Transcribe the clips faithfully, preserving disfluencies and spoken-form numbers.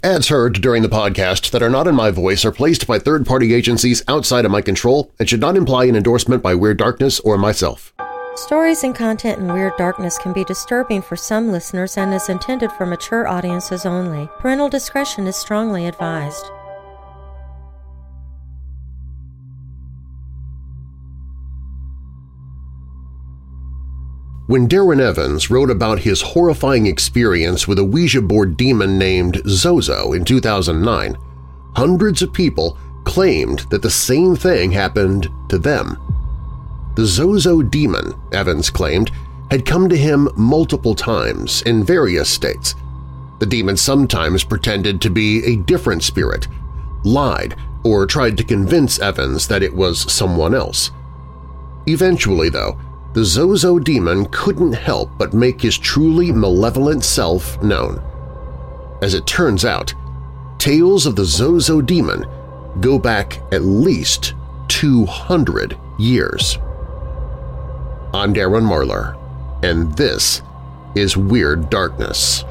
Ads heard during the podcast that are not in my voice are placed by third-party agencies outside of my control and should not imply an endorsement by Weird Darkness or myself. Stories and content in Weird Darkness can be disturbing for some listeners and is intended for mature audiences only. Parental discretion is strongly advised. When Darren Evans wrote about his horrifying experience with a Ouija board demon named Zozo in two thousand nine, hundreds of people claimed that the same thing happened to them. The Zozo demon, Evans claimed, had come to him multiple times in various states. The demon sometimes pretended to be a different spirit, lied, or tried to convince Evans that it was someone else. Eventually, though, the Zozo demon couldn't help but make his truly malevolent self known. As it turns out, tales of the Zozo demon go back at least two hundred years. I'm Darren Marlar, and this is Weird Darkness.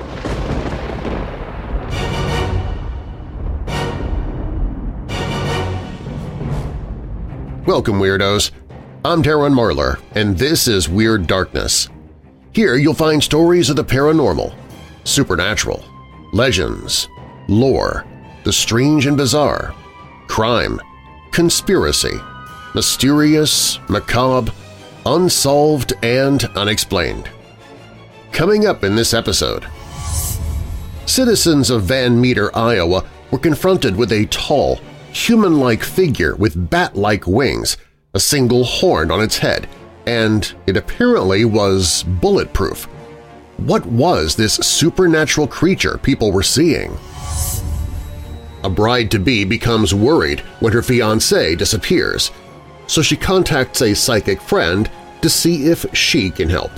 Welcome, Weirdos! I'm Darren Marlar, and this is Weird Darkness. Here you'll find stories of the paranormal, supernatural, legends, lore, the strange and bizarre, crime, conspiracy, mysterious, macabre, unsolved, and unexplained. Coming up in this episode, citizens of Van Meter, Iowa were confronted with a tall, human-like figure with bat-like wings, a single horn on its head, and it apparently was bulletproof. What was this supernatural creature people were seeing? A bride-to-be becomes worried when her fiancé disappears, so she contacts a psychic friend to see if she can help.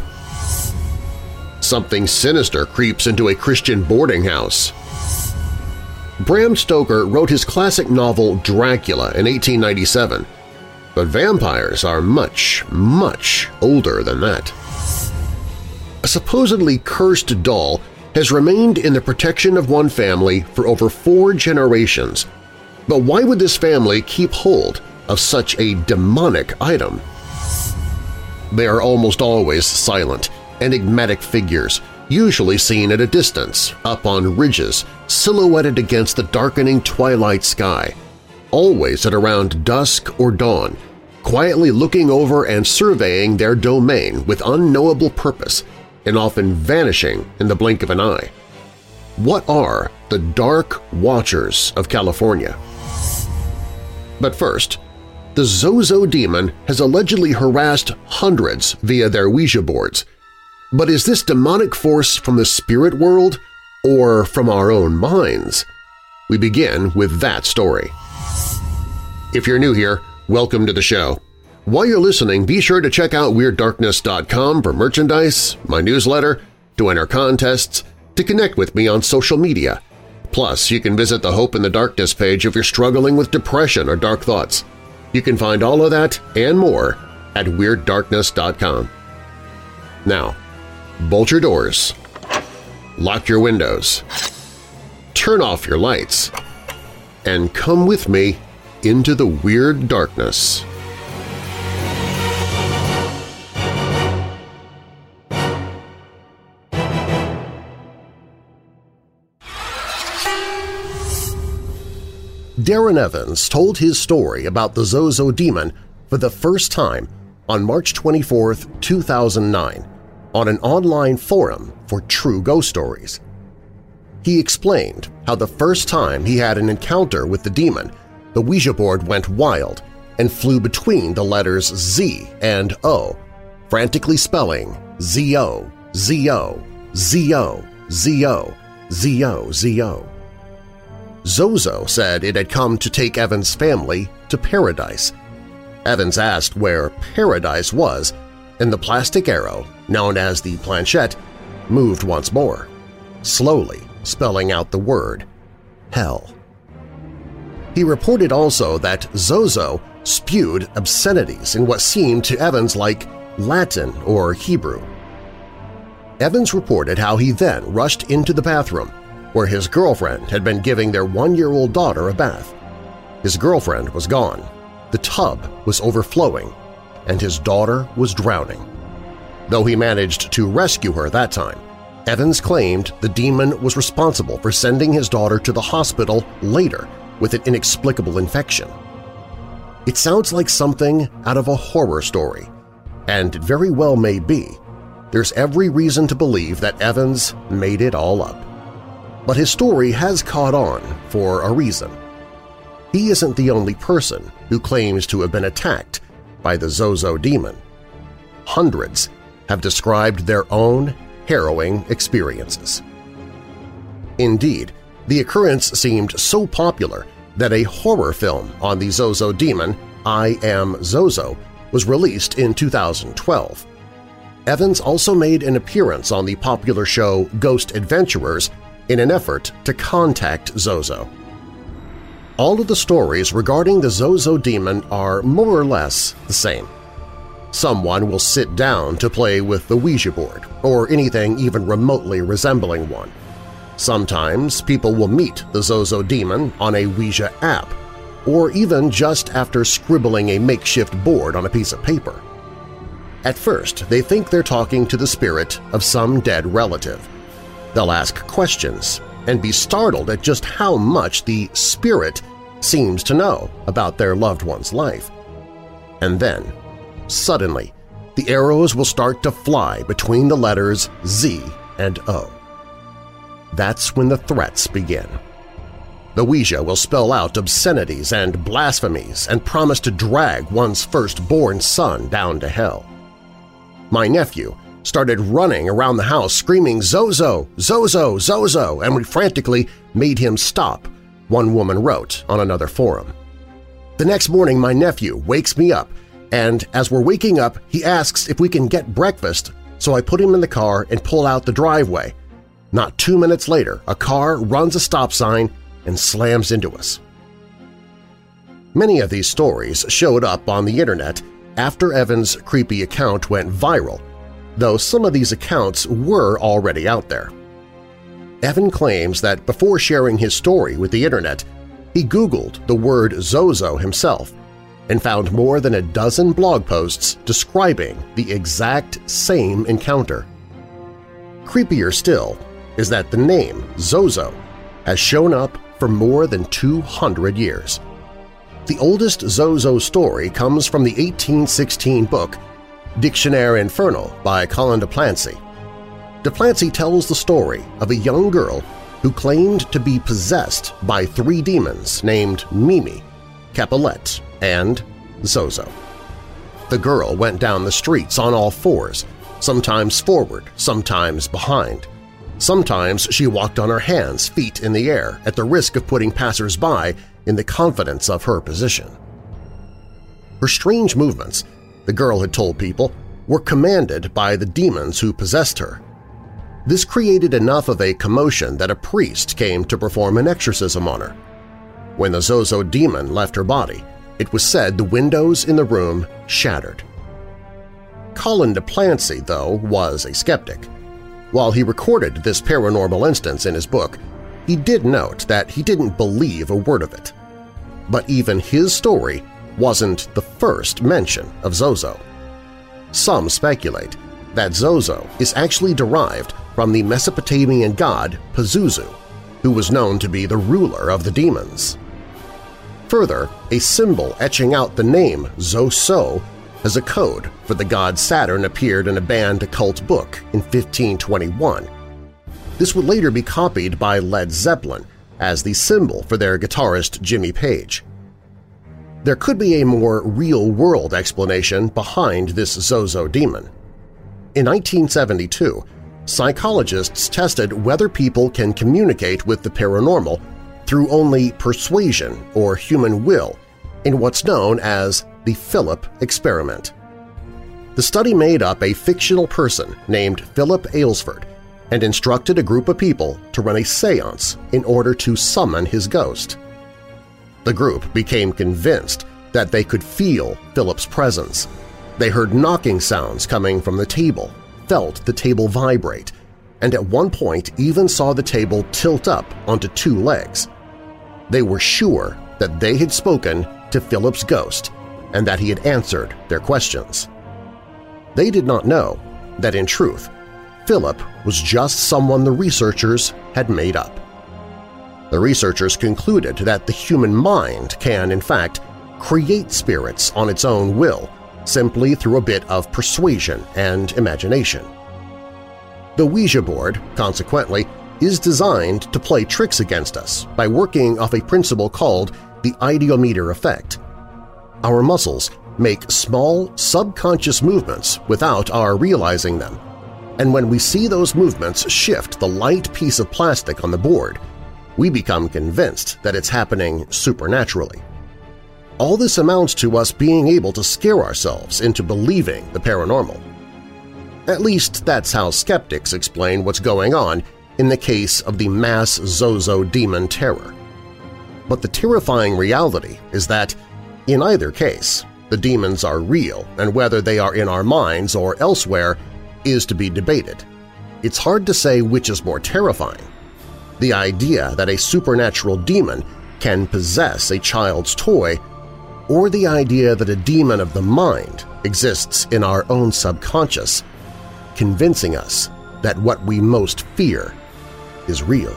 Something sinister creeps into a Christian boarding house. Bram Stoker wrote his classic novel Dracula in eighteen ninety-seven, but vampires are much, much older than that. A supposedly cursed doll has remained in the protection of one family for over four generations. But why would this family keep hold of such a demonic item? They are almost always silent, enigmatic figures, usually seen at a distance, up on ridges, silhouetted against the darkening twilight sky, always at around dusk or dawn, quietly looking over and surveying their domain with unknowable purpose and often vanishing in the blink of an eye. What are the Dark Watchers of California? But first, the Zozo demon has allegedly harassed hundreds via their Ouija boards. But is this demonic force from the spirit world or from our own minds? We begin with that story. If you're new here, welcome to the show. While you're listening, be sure to check out Weird Darkness dot com for merchandise, my newsletter, to enter contests, to connect with me on social media. Plus, you can visit the Hope in the Darkness page if you're struggling with depression or dark thoughts. You can find all of that and more at Weird Darkness dot com. Now, bolt your doors, lock your windows, turn off your lights, and come with me into the Weird Darkness. Darren Evans told his story about the Zozo demon for the first time on March twenty-fourth, two thousand nine, on an online forum for true ghost stories. He explained how the first time he had an encounter with the demon, the Ouija board went wild and flew between the letters Z and O, frantically spelling Z O, Z O, Z O, Z O, Z O, Z O. Zozo said it had come to take Evans' family to paradise. Evans asked where paradise was, and the plastic arrow, known as the planchette, moved once more, slowly spelling out the word hell. He reported also that Zozo spewed obscenities in what seemed to Evans like Latin or Hebrew. Evans reported how he then rushed into the bathroom, where his girlfriend had been giving their one-year-old daughter a bath. His girlfriend was gone, the tub was overflowing, and his daughter was drowning. Though he managed to rescue her that time, Evans claimed the demon was responsible for sending his daughter to the hospital later with an inexplicable infection. It sounds like something out of a horror story, and it very well may be. There's every reason to believe that Evans made it all up. But his story has caught on for a reason. He isn't the only person who claims to have been attacked by the Zozo demon. Hundreds have described their own harrowing experiences. Indeed, the occurrence seemed so popular that a horror film on the Zozo demon, I Am Zozo, was released in two thousand twelve. Evans also made an appearance on the popular show Ghost Adventurers in an effort to contact Zozo. All of the stories regarding the Zozo demon are more or less the same. Someone will sit down to play with the Ouija board or anything even remotely resembling one. Sometimes people will meet the Zozo demon on a Ouija app or even just after scribbling a makeshift board on a piece of paper. At first, they think they're talking to the spirit of some dead relative. They'll ask questions and be startled at just how much the spirit seems to know about their loved one's life. And then, suddenly, the arrows will start to fly between the letters Z and O. That's when the threats begin. The Ouija will spell out obscenities and blasphemies and promise to drag one's firstborn son down to hell. My nephew started running around the house screaming, "Zozo! Zozo! Zozo!" and we frantically made him stop, one woman wrote on another forum. The next morning my nephew wakes me up, and as we're waking up he asks if we can get breakfast, so I put him in the car and pull out the driveway. Not two minutes later, a car runs a stop sign and slams into us. Many of these stories showed up on the internet after Evans' creepy account went viral, though some of these accounts were already out there. Evan claims that before sharing his story with the internet, he Googled the word Zozo himself and found more than a dozen blog posts describing the exact same encounter. Creepier still is that the name Zozo has shown up for more than two hundred years. The oldest Zozo story comes from the eighteen sixteen book Dictionnaire Infernal by Colin de Plancy. De Plancy tells the story of a young girl who claimed to be possessed by three demons named Mimi, Capulet, and Zozo. The girl went down the streets on all fours, sometimes forward, sometimes behind. Sometimes she walked on her hands, feet in the air, at the risk of putting passers-by in the confidence of her position. Her strange movements, the girl had told people, were commanded by the demons who possessed her. This created enough of a commotion that a priest came to perform an exorcism on her. When the Zozo demon left her body, it was said the windows in the room shattered. Colin de Plancy, though, was a skeptic. While he recorded this paranormal instance in his book, he did note that he didn't believe a word of it. But even his story wasn't the first mention of Zozo. Some speculate that Zozo is actually derived from the Mesopotamian god Pazuzu, who was known to be the ruler of the demons. Further, a symbol etching out the name Zoso as a code for the god Saturn appeared in a banned occult book in fifteen twenty-one. This would later be copied by Led Zeppelin as the symbol for their guitarist Jimmy Page. There could be a more real-world explanation behind this Zozo demon. In nineteen seventy-two, psychologists tested whether people can communicate with the paranormal through only persuasion or human will in what's known as the Philip experiment. The study made up a fictional person named Philip Aylesford and instructed a group of people to run a seance in order to summon his ghost. The group became convinced that they could feel Philip's presence. They heard knocking sounds coming from the table, felt the table vibrate, and at one point even saw the table tilt up onto two legs. They were sure that they had spoken to Philip's ghost and that he had answered their questions. They did not know that, in truth, Philip was just someone the researchers had made up. The researchers concluded that the human mind can, in fact, create spirits on its own will simply through a bit of persuasion and imagination. The Ouija board, consequently, is designed to play tricks against us by working off a principle called the ideometer effect. Our muscles make small, subconscious movements without our realizing them, and when we see those movements shift the light piece of plastic on the board, we become convinced that it's happening supernaturally. All this amounts to us being able to scare ourselves into believing the paranormal. At least that's how skeptics explain what's going on in the case of the mass Zozo demon terror. But the terrifying reality is that, in either case, the demons are real, and whether they are in our minds or elsewhere is to be debated. It's hard to say which is more terrifying: the idea that a supernatural demon can possess a child's toy, or the idea that a demon of the mind exists in our own subconscious, convincing us that what we most fear is real.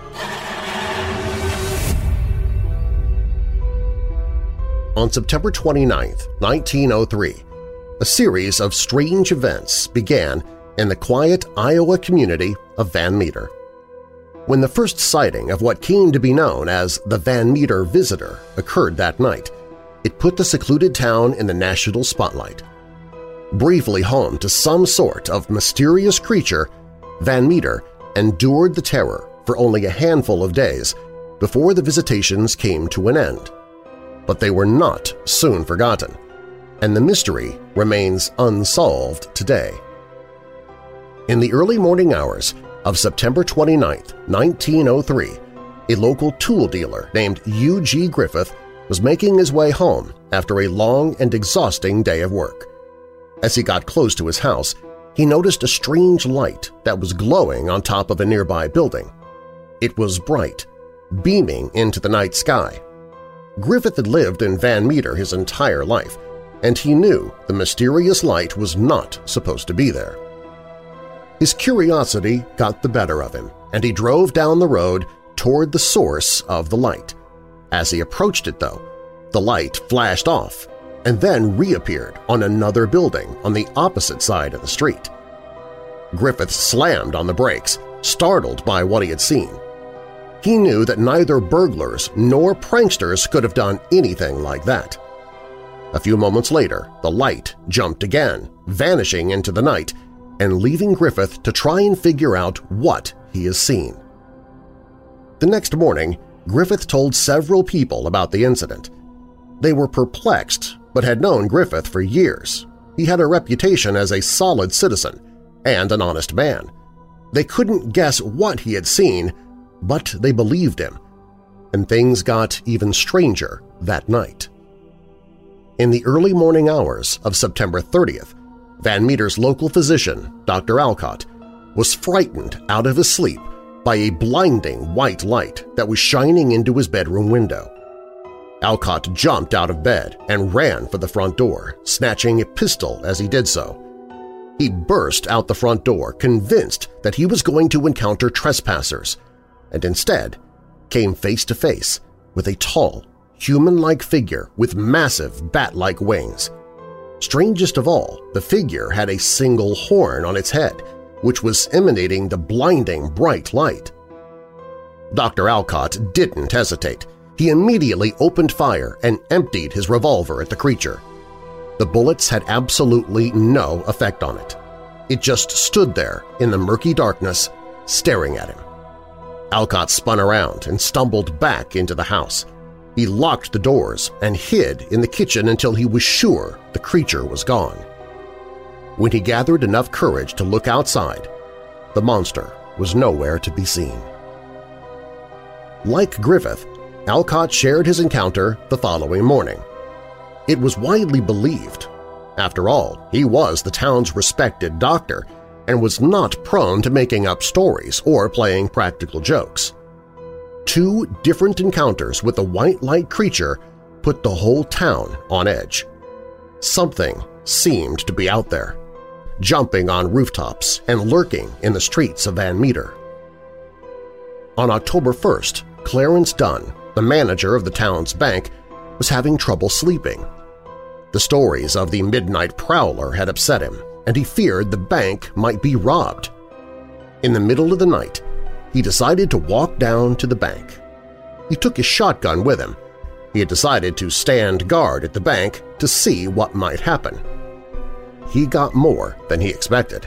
On September twenty-ninth, nineteen oh three, a series of strange events began in the quiet Iowa community of Van Meter. When the first sighting of what came to be known as the Van Meter Visitor occurred that night, it put the secluded town in the national spotlight. Briefly home to some sort of mysterious creature, Van Meter endured the terror for only a handful of days before the visitations came to an end. But they were not soon forgotten, and the mystery remains unsolved today. In the early morning hours of September twenty-ninth, nineteen oh three, a local tool dealer named U G Griffith was making his way home after a long and exhausting day of work. As he got close to his house, he noticed a strange light that was glowing on top of a nearby building. It was bright, beaming into the night sky. Griffith had lived in Van Meter his entire life, and he knew the mysterious light was not supposed to be there. His curiosity got the better of him, and he drove down the road toward the source of the light. As he approached it, though, the light flashed off and then reappeared on another building on the opposite side of the street. Griffith slammed on the brakes, startled by what he had seen. He knew that neither burglars nor pranksters could have done anything like that. A few moments later, the light jumped again, vanishing into the night and leaving Griffith to try and figure out what he has seen. The next morning, Griffith told several people about the incident. They were perplexed, but had known Griffith for years. He had a reputation as a solid citizen and an honest man. They couldn't guess what he had seen, but they believed him, and things got even stranger that night. In the early morning hours of September thirtieth, Van Meter's local physician, Doctor Alcott, was frightened out of his sleep by a blinding white light that was shining into his bedroom window. Alcott jumped out of bed and ran for the front door, snatching a pistol as he did so. He burst out the front door, convinced that he was going to encounter trespassers, and instead came face to face with a tall, human-like figure with massive bat-like wings. Strangest of all, the figure had a single horn on its head, which was emanating the blinding bright light. Doctor Alcott didn't hesitate. He immediately opened fire and emptied his revolver at the creature. The bullets had absolutely no effect on it. It just stood there in the murky darkness, staring at him. Alcott spun around and stumbled back into the house. He locked the doors and hid in the kitchen until he was sure the creature was gone. When he gathered enough courage to look outside, the monster was nowhere to be seen. Like Griffith, Alcott shared his encounter the following morning. It was widely believed. After all, he was the town's respected doctor, and was not prone to making up stories or playing practical jokes. Two different encounters with the white light creature put the whole town on edge. Something seemed to be out there, jumping on rooftops and lurking in the streets of Van Meter. On October first, Clarence Dunn, the manager of the town's bank, was having trouble sleeping. The stories of the midnight prowler had upset him, and he feared the bank might be robbed. In the middle of the night, he decided to walk down to the bank. He took his shotgun with him. He had decided to stand guard at the bank to see what might happen. He got more than he expected.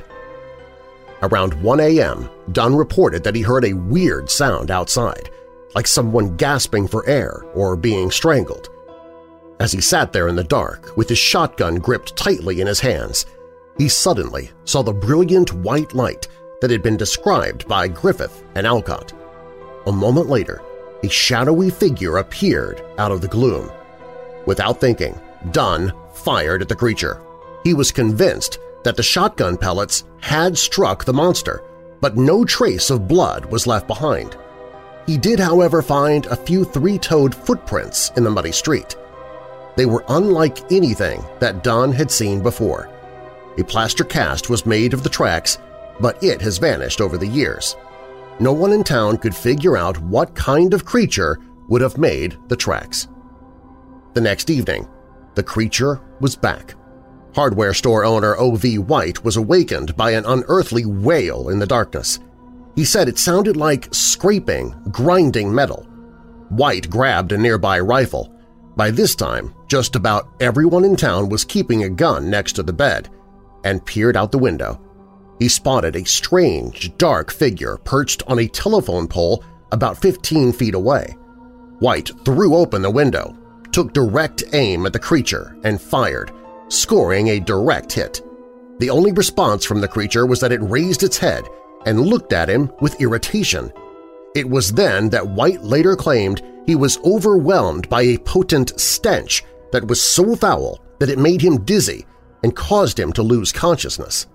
Around one a m, Dunn reported that he heard a weird sound outside, like someone gasping for air or being strangled. As he sat there in the dark with his shotgun gripped tightly in his hands, he suddenly saw the brilliant white light that had been described by Griffith and Alcott. A moment later, a shadowy figure appeared out of the gloom. Without thinking, Dunn fired at the creature. He was convinced that the shotgun pellets had struck the monster, but no trace of blood was left behind. He did, however, find a few three-toed footprints in the muddy street. They were unlike anything that Dunn had seen before. A plaster cast was made of the tracks, but it has vanished over the years. No one in town could figure out what kind of creature would have made the tracks. The next evening, the creature was back. Hardware store owner O V White was awakened by an unearthly wail in the darkness. He said it sounded like scraping, grinding metal. White grabbed a nearby rifle. By this time, just about everyone in town was keeping a gun next to the bed, and peered out the window. He spotted a strange, dark figure perched on a telephone pole about fifteen feet away. White threw open the window, took direct aim at the creature, and fired, scoring a direct hit. The only response from the creature was that it raised its head and looked at him with irritation. It was then that White later claimed he was overwhelmed by a potent stench that was so foul that it made him dizzy and caused him to lose consciousness.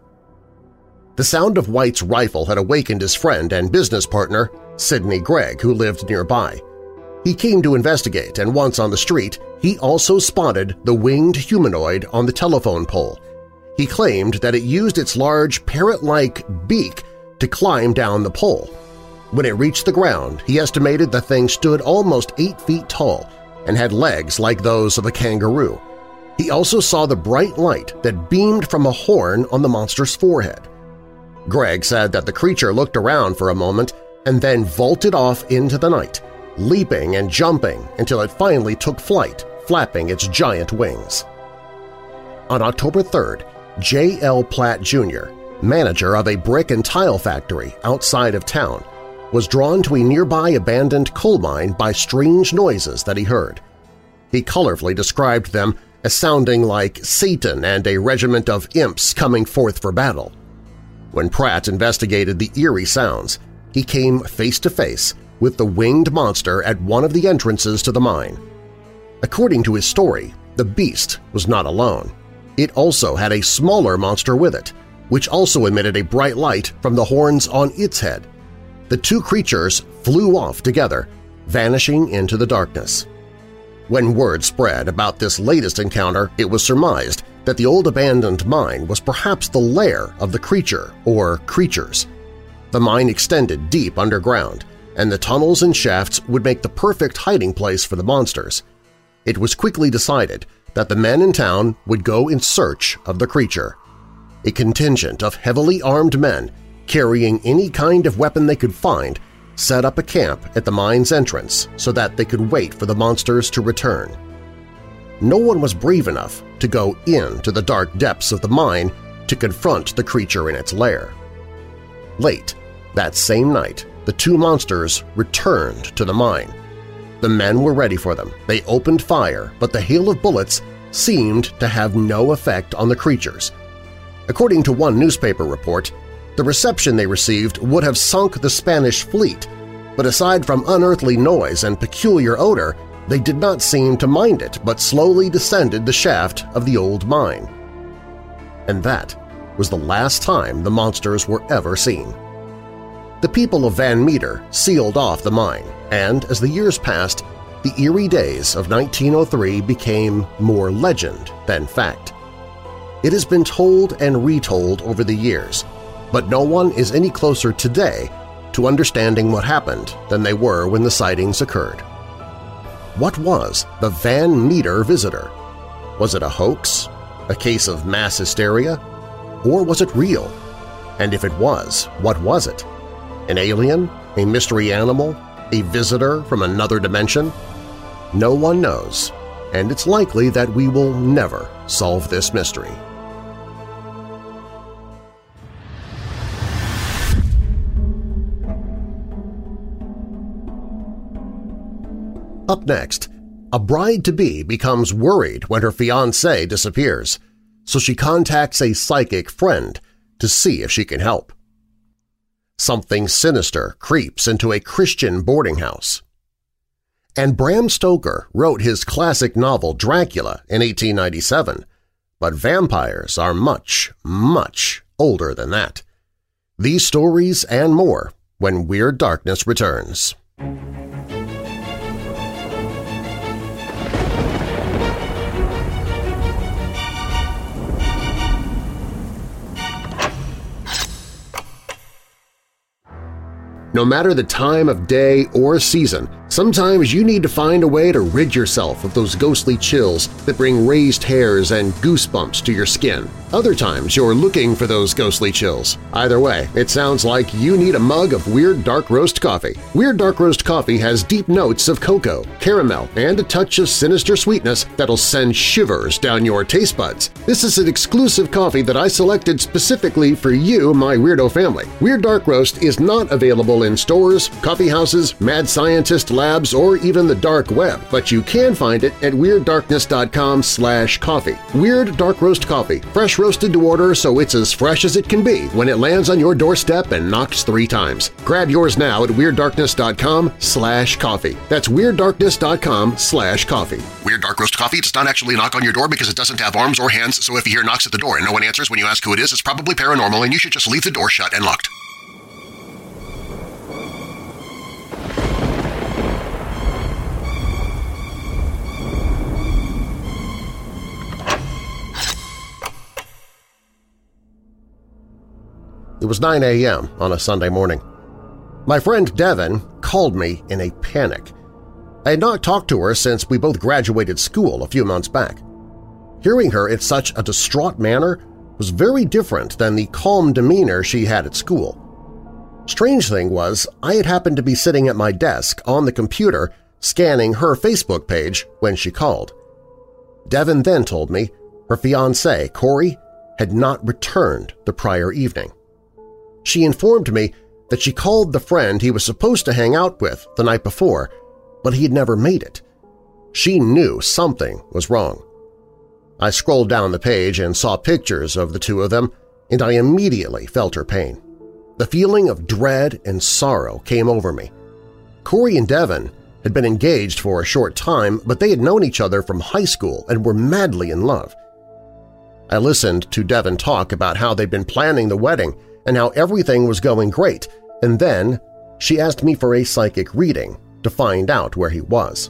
The sound of White's rifle had awakened his friend and business partner, Sidney Gregg, who lived nearby. He came to investigate, and once on the street, he also spotted the winged humanoid on the telephone pole. He claimed that it used its large parrot-like beak to climb down the pole. When it reached the ground, he estimated the thing stood almost eight feet tall and had legs like those of a kangaroo. He also saw the bright light that beamed from a horn on the monster's forehead. Gregg said that the creature looked around for a moment and then vaulted off into the night, leaping and jumping until it finally took flight, flapping its giant wings. On October third, J L Platt Junior, manager of a brick and tile factory outside of town, was drawn to a nearby abandoned coal mine by strange noises that he heard. He colorfully described them as sounding like Satan and a regiment of imps coming forth for battle. When Pratt investigated the eerie sounds, he came face-to-face with the winged monster at one of the entrances to the mine. According to his story, the beast was not alone. It also had a smaller monster with it, which also emitted a bright light from the horns on its head. The two creatures flew off together, vanishing into the darkness. When word spread about this latest encounter, it was surmised that the old abandoned mine was perhaps the lair of the creature or creatures. The mine extended deep underground, and the tunnels and shafts would make the perfect hiding place for the monsters. It was quickly decided that the men in town would go in search of the creature. A contingent of heavily armed men, carrying any kind of weapon they could find, set up a camp at the mine's entrance so that they could wait for the monsters to return. No one was brave enough to go into the dark depths of the mine to confront the creature in its lair. Late that same night, the two monsters returned to the mine. The men were ready for them. They opened fire, but the hail of bullets seemed to have no effect on the creatures. According to one newspaper report, the reception they received would have sunk the Spanish fleet, but aside from unearthly noise and peculiar odor, they did not seem to mind it but slowly descended the shaft of the old mine. And that was the last time the monsters were ever seen. The people of Van Meter sealed off the mine, and as the years passed, the eerie days of nineteen oh three became more legend than fact. It has been told and retold over the years, but no one is any closer today to understanding what happened than they were when the sightings occurred. What was the Van Meter visitor? Was it a hoax? A case of mass hysteria? Or was it real? And if it was, what was it? An alien? A mystery animal? A visitor from another dimension? No one knows, and it's likely that we will never solve this mystery. Up next, a bride-to-be becomes worried when her fiancé disappears, so she contacts a psychic friend to see if she can help. Something sinister creeps into a Christian boarding house. And Bram Stoker wrote his classic novel Dracula in eighteen ninety-seven, but vampires are much, much older than that. These stories and more when Weird Darkness returns. No matter the time of day or season, sometimes you need to find a way to rid yourself of those ghostly chills that bring raised hairs and goosebumps to your skin. Other times you're looking for those ghostly chills. Either way, it sounds like you need a mug of Weird Dark Roast coffee. Weird Dark Roast coffee has deep notes of cocoa, caramel, and a touch of sinister sweetness that'll send shivers down your taste buds. This is an exclusive coffee that I selected specifically for you, my weirdo family. Weird Dark Roast is not available in stores, coffee houses, mad scientist labs, or even the dark web, but you can find it at weird darkness dot com slash coffee. Weird Dark Roast coffee, fresh roasted to order so it's as fresh as it can be when it lands on your doorstep and knocks three times. Grab yours now at weird darkness dot com slash coffee. That's weird darkness dot com slash coffee. Weird Dark Roast coffee does not actually knock on your door because it doesn't have arms or hands, so if you hear knocks at the door and no one answers when you ask who it is, it's probably paranormal and you should just leave the door shut and locked. It was nine a m on a Sunday morning. My friend Devin called me in a panic. I had not talked to her since we both graduated school a few months back. Hearing her in such a distraught manner was very different than the calm demeanor she had at school. Strange thing was, I had happened to be sitting at my desk on the computer scanning her Facebook page when she called. Devin then told me her fiancé, Corey, had not returned the prior evening. She informed me that she called the friend he was supposed to hang out with the night before, but he had never made it. She knew something was wrong. I scrolled down the page and saw pictures of the two of them, and I immediately felt her pain. The feeling of dread and sorrow came over me. Corey and Devin had been engaged for a short time, but they had known each other from high school and were madly in love. I listened to Devin talk about how they'd been planning the wedding and how everything was going great, and then she asked me for a psychic reading to find out where he was.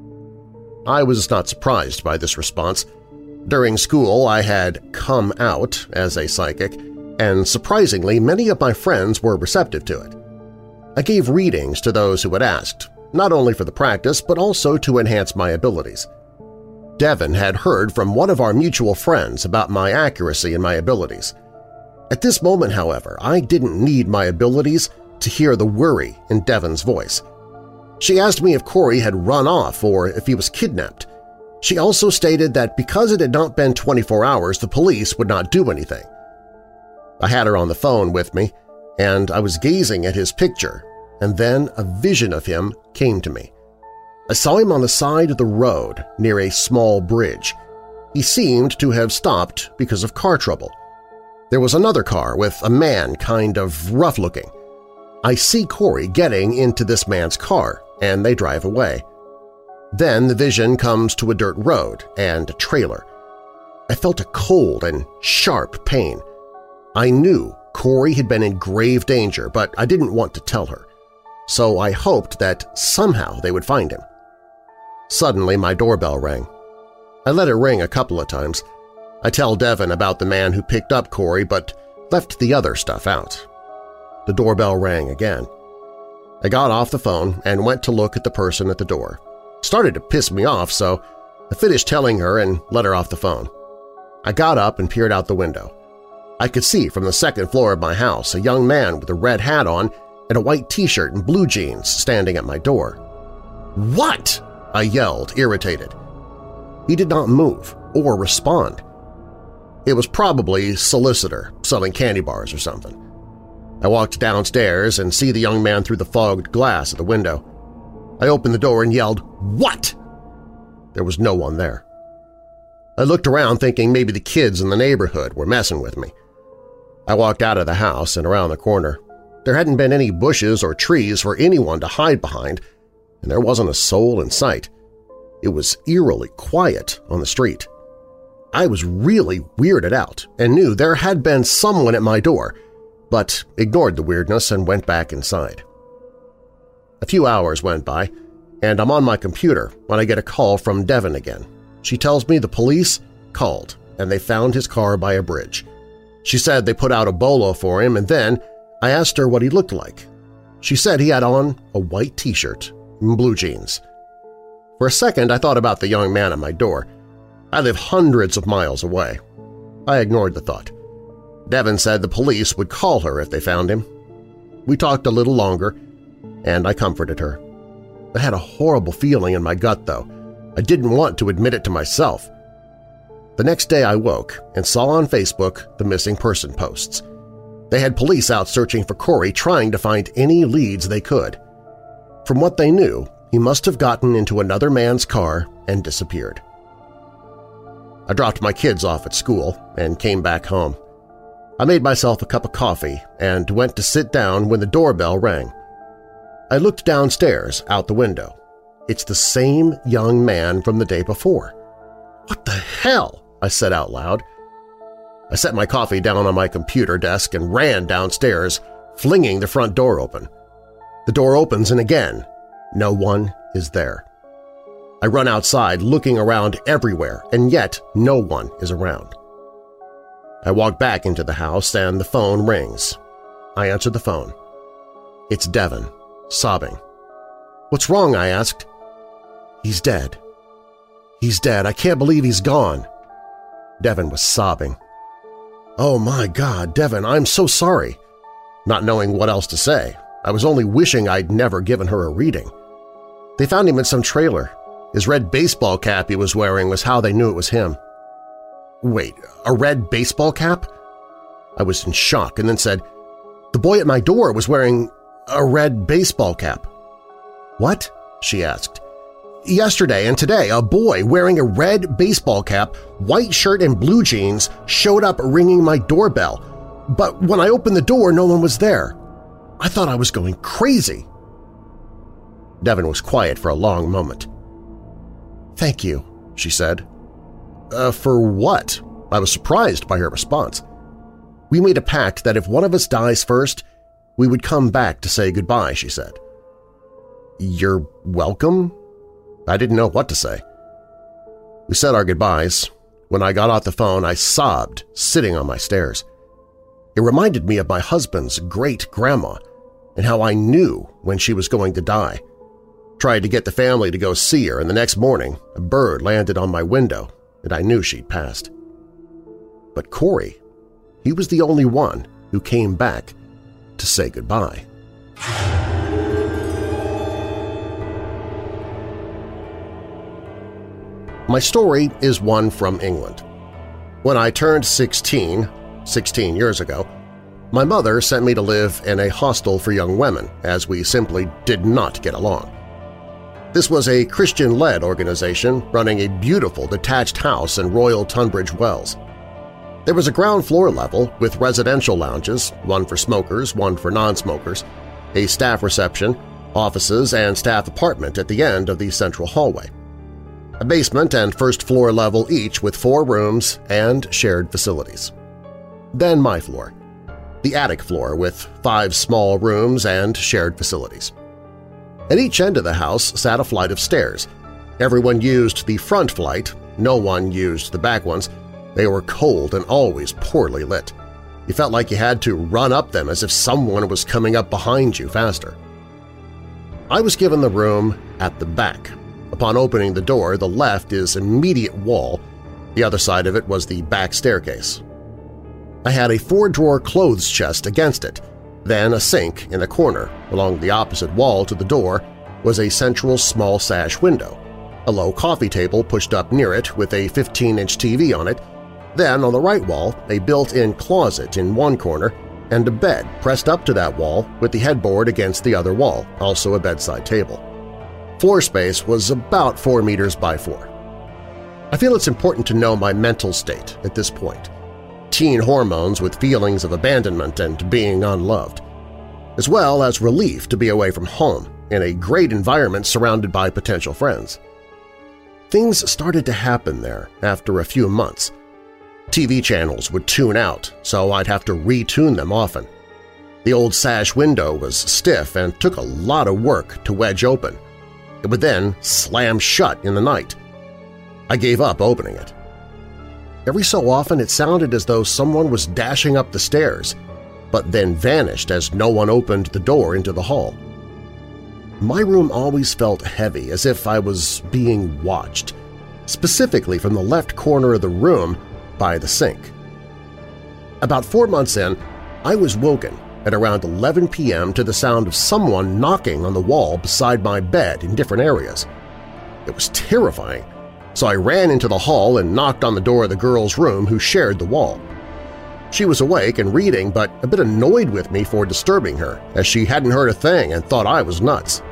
I was not surprised by this response. During school, I had come out as a psychic, and surprisingly, many of my friends were receptive to it. I gave readings to those who had asked, not only for the practice but also to enhance my abilities. Devin had heard from one of our mutual friends about my accuracy and my abilities. At this moment, however, I didn't need my abilities to hear the worry in Devin's voice. She asked me if Corey had run off or if he was kidnapped. She also stated that because it had not been twenty-four hours, the police would not do anything. I had her on the phone with me, and I was gazing at his picture, and then a vision of him came to me. I saw him on the side of the road near a small bridge. He seemed to have stopped because of car trouble. There was another car with a man kind of rough-looking. I see Corey getting into this man's car, and they drive away. Then the vision comes to a dirt road and a trailer. I felt a cold and sharp pain. I knew Corey had been in grave danger, but I didn't want to tell her, so I hoped that somehow they would find him. Suddenly, my doorbell rang. I let it ring a couple of times. I tell Devin about the man who picked up Corey but left the other stuff out. The doorbell rang again. I got off the phone and went to look at the person at the door. It started to piss me off, so I finished telling her and let her off the phone. I got up and peered out the window. I could see from the second floor of my house a young man with a red hat on and a white t-shirt and blue jeans standing at my door. "What?" I yelled, irritated. He did not move or respond. It was probably solicitor selling candy bars or something. I walked downstairs and see the young man through the fogged glass of the window. I opened the door and yelled, "What?" There was no one there. I looked around thinking maybe the kids in the neighborhood were messing with me. I walked out of the house and around the corner. There hadn't been any bushes or trees for anyone to hide behind, and there wasn't a soul in sight. It was eerily quiet on the street. I was really weirded out and knew there had been someone at my door, but ignored the weirdness and went back inside. A few hours went by, and I'm on my computer when I get a call from Devin again. She tells me the police called and they found his car by a bridge. She said they put out a bolo for him, and then I asked her what he looked like. She said he had on a white t-shirt and blue jeans. For a second I thought about the young man at my door. I live hundreds of miles away. I ignored the thought. Devin said the police would call her if they found him. We talked a little longer, and I comforted her. I had a horrible feeling in my gut, though. I didn't want to admit it to myself. The next day I woke and saw on Facebook the missing person posts. They had police out searching for Corey, trying to find any leads they could. From what they knew, he must have gotten into another man's car and disappeared. I dropped my kids off at school and came back home. I made myself a cup of coffee and went to sit down when the doorbell rang. I looked downstairs out the window. It's the same young man from the day before. "What the hell?" I said out loud. I set my coffee down on my computer desk and ran downstairs, flinging the front door open. The door opens and again, no one is there. I run outside looking around everywhere, and yet no one is around. I walk back into the house and the phone rings. I answer the phone. It's Devin, sobbing. "What's wrong?" I asked. "He's dead. He's dead. I can't believe he's gone." Devin was sobbing. "Oh my God, Devin, I'm so sorry." Not knowing what else to say, I was only wishing I'd never given her a reading. They found him in some trailer. His red baseball cap he was wearing was how they knew it was him. "Wait, a red baseball cap?" I was in shock and then said, "The boy at my door was wearing a red baseball cap." "What?" she asked. "Yesterday and today, a boy wearing a red baseball cap, white shirt and blue jeans showed up ringing my doorbell, but when I opened the door, no one was there. I thought I was going crazy." Devin was quiet for a long moment. "Thank you," she said. Uh, for what?" I was surprised by her response. "We made a pact that if one of us dies first, we would come back to say goodbye," she said. "You're welcome?" I didn't know what to say. We said our goodbyes. When I got off the phone, I sobbed, sitting on my stairs. It reminded me of my husband's great-grandma and how I knew when she was going to die. Tried to get the family to go see her, and the next morning a bird landed on my window and I knew she'd passed. But Corey, he was the only one who came back to say goodbye. My story is one from England. When I turned sixteen, sixteen years ago, my mother sent me to live in a hostel for young women as we simply did not get along. This was a Christian-led organization running a beautiful detached house in Royal Tunbridge Wells. There was a ground floor level with residential lounges, one for smokers, one for non-smokers, a staff reception, offices, and staff apartment at the end of the central hallway. A basement and first floor level each with four rooms and shared facilities. Then my floor. the attic floor with five small rooms and shared facilities. At each end of the house sat a flight of stairs. Everyone used the front flight, no one used the back ones. They were cold and always poorly lit. You felt like you had to run up them as if someone was coming up behind you faster. I was given the room at the back. Upon opening the door, the left is immediate wall. The other side of it was the back staircase. I had a four-drawer clothes chest against it, then a sink in a corner. Along the opposite wall to the door was a central small sash window, a low coffee table pushed up near it with a fifteen-inch T V on it, then on the right wall a built-in closet in one corner and a bed pressed up to that wall with the headboard against the other wall, also a bedside table. Floor space was about four meters by four. I feel it's important to know my mental state at this point. Teen hormones with feelings of abandonment and being unloved, as well as relief to be away from home in a great environment surrounded by potential friends. Things started to happen there after a few months. T V channels would tune out, so I'd have to retune them often. The old sash window was stiff and took a lot of work to wedge open. It would then slam shut in the night. I gave up opening it. Every so often it sounded as though someone was dashing up the stairs, but then vanished as no one opened the door into the hall. My room always felt heavy, as if I was being watched, specifically from the left corner of the room by the sink. About four months in, I was woken at around eleven p m to the sound of someone knocking on the wall beside my bed in different areas. It was terrifying, so I ran into the hall and knocked on the door of the girl's room who shared the wall. She was awake and reading, but a bit annoyed with me for disturbing her, as she hadn't heard a thing and thought I was nuts.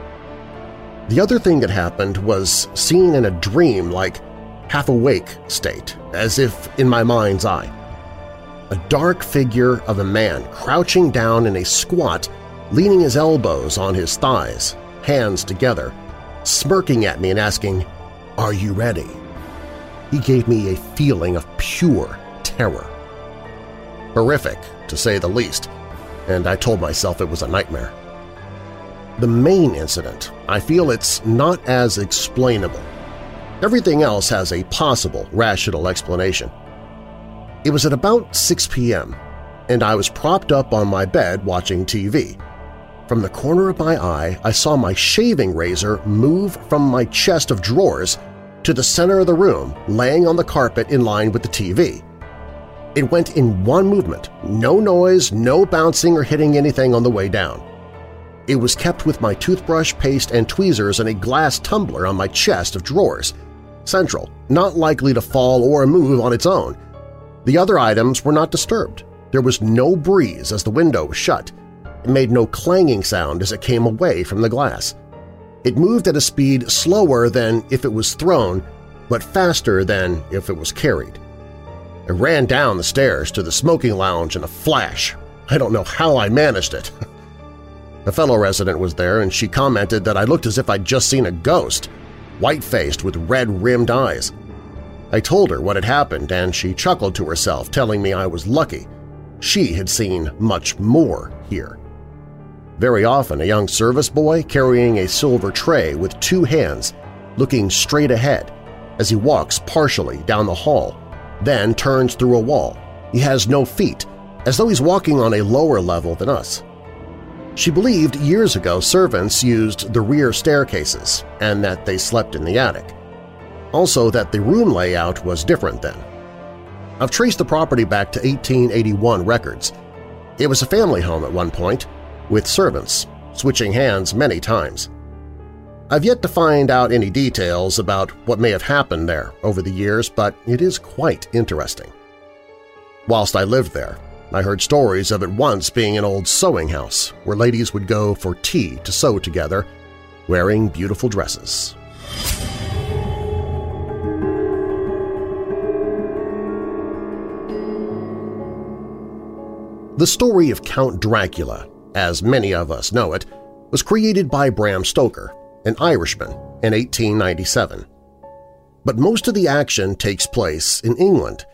The other thing that happened was seen in a dream-like, half-awake state, as if in my mind's eye. A dark figure of a man crouching down in a squat, leaning his elbows on his thighs, hands together, smirking at me and asking, "Are you ready?" He gave me a feeling of pure terror. Horrific, to say the least, and I told myself it was a nightmare. The main incident, I feel it's not as explainable. Everything else has a possible rational explanation. It was at about six p m, and I was propped up on my bed watching T V. From the corner of my eye, I saw my shaving razor move from my chest of drawers to the center of the room, laying on the carpet in line with the T V. It went in one movement, no noise, no bouncing or hitting anything on the way down. It was kept with my toothbrush, paste, and tweezers in a glass tumbler on my chest of drawers, central, not likely to fall or move on its own. The other items were not disturbed. There was no breeze as the window was shut. It made no clanging sound as it came away from the glass. It moved at a speed slower than if it was thrown, but faster than if it was carried. I ran down the stairs to the smoking lounge in a flash. I don't know how I managed it. A fellow resident was there, and she commented that I looked as if I'd just seen a ghost, white-faced with red-rimmed eyes. I told her what had happened, and she chuckled to herself, telling me I was lucky. She had seen much more here. Very often a young service boy carrying a silver tray with two hands, looking straight ahead as he walks partially down the hall, then turns through a wall. He has no feet, as though he's walking on a lower level than us. She believed years ago servants used the rear staircases and that they slept in the attic. Also that the room layout was different then. I've traced the property back to eighteen eighty-one records. It was a family home at one point, with servants, switching hands many times. I've yet to find out any details about what may have happened there over the years, but it is quite interesting. Whilst I lived there, I heard stories of it once being an old sewing house where ladies would go for tea to sew together, wearing beautiful dresses. The story of Count Dracula, as many of us know it, was created by Bram Stoker, an Irishman, in eighteen ninety-seven. But most of the action takes place in England,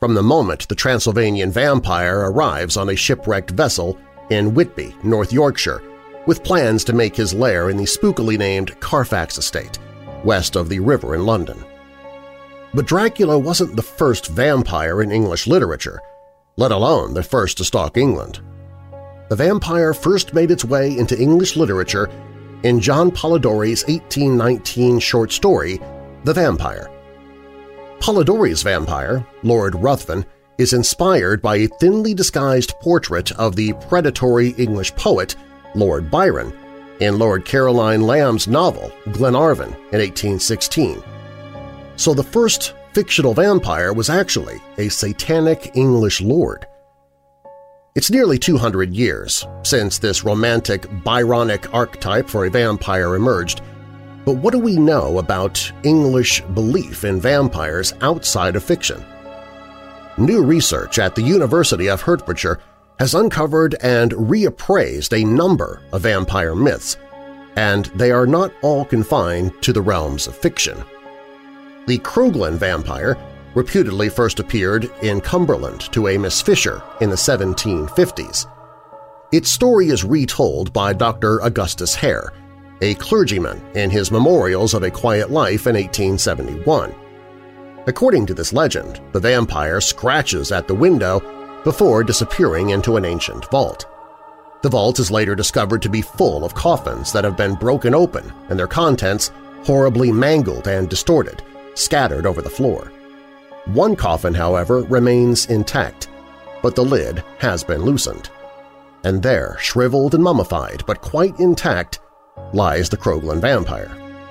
from the moment the Transylvanian vampire arrives on a shipwrecked vessel in Whitby, North Yorkshire, with plans to make his lair in the spookily named Carfax Estate, west of the river in London. But Dracula wasn't the first vampire in English literature, let alone the first to stalk England. The vampire first made its way into English literature in John Polidori's eighteen nineteen short story, The Vampire. Polidori's vampire, Lord Ruthven, is inspired by a thinly disguised portrait of the predatory English poet Lord Byron in Lord Caroline Lamb's novel Glenarvan in eighteen sixteen. So the first fictional vampire was actually a satanic English lord. It's nearly two hundred years since this romantic Byronic archetype for a vampire emerged, but what do we know about English belief in vampires outside of fiction? New research at the University of Hertfordshire has uncovered and reappraised a number of vampire myths, and they are not all confined to the realms of fiction. The Croglan vampire reputedly first appeared in Cumberland to a Miss Fisher in the seventeen fifties. Its story is retold by Doctor Augustus Hare, a clergyman in his Memorials of a Quiet Life in eighteen seventy-one. According to this legend, the vampire scratches at the window before disappearing into an ancient vault. The vault is later discovered to be full of coffins that have been broken open and their contents horribly mangled and distorted, scattered over the floor. One coffin, however, remains intact, but the lid has been loosened. And there, shriveled and mummified but quite intact, lies the Croglan vampire.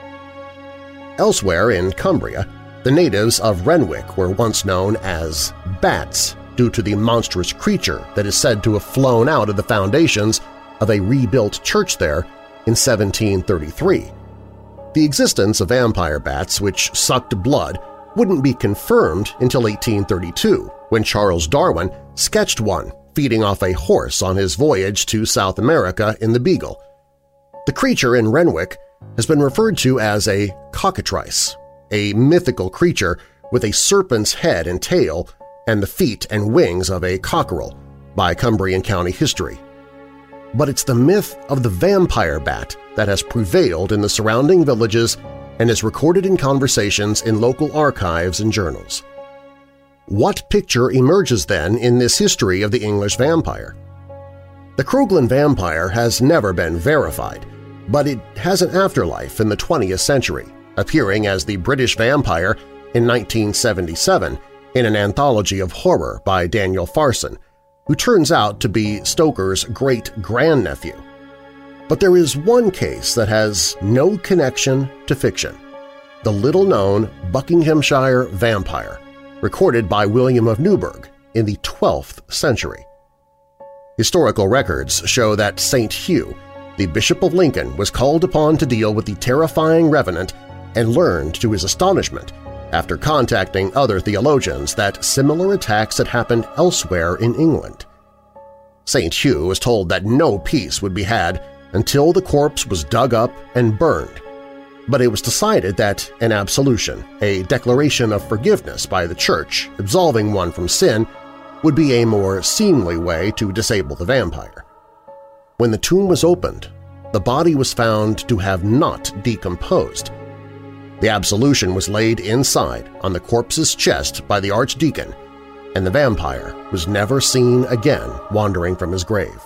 Elsewhere in Cumbria, the natives of Renwick were once known as bats due to the monstrous creature that is said to have flown out of the foundations of a rebuilt church there in seventeen thirty-three. The existence of vampire bats which sucked blood wouldn't be confirmed until eighteen thirty-two, when Charles Darwin sketched one feeding off a horse on his voyage to South America in the Beagle. The creature in Renwick has been referred to as a cockatrice, a mythical creature with a serpent's head and tail and the feet and wings of a cockerel by Cumbrian County history. But it's the myth of the vampire bat that has prevailed in the surrounding villages and is recorded in conversations in local archives and journals. What picture emerges then in this history of the English vampire? The Croglan vampire has never been verified, but it has an afterlife in the twentieth century, appearing as the British vampire in nineteen seventy-seven in an anthology of horror by Daniel Farson, who turns out to be Stoker's great-grandnephew. But there is one case that has no connection to fiction, the little-known Buckinghamshire vampire, recorded by William of Newburgh in the twelfth century. Historical records show that Saint Hugh, the Bishop of Lincoln, was called upon to deal with the terrifying revenant and learned to his astonishment, after contacting other theologians, that similar attacks had happened elsewhere in England. Saint Hugh was told that no peace would be had until the corpse was dug up and burned, but it was decided that an absolution, a declaration of forgiveness by the Church absolving one from sin, would be a more seemly way to disable the vampire. When the tomb was opened, the body was found to have not decomposed. The absolution was laid inside on the corpse's chest by the archdeacon, and the vampire was never seen again wandering from his grave.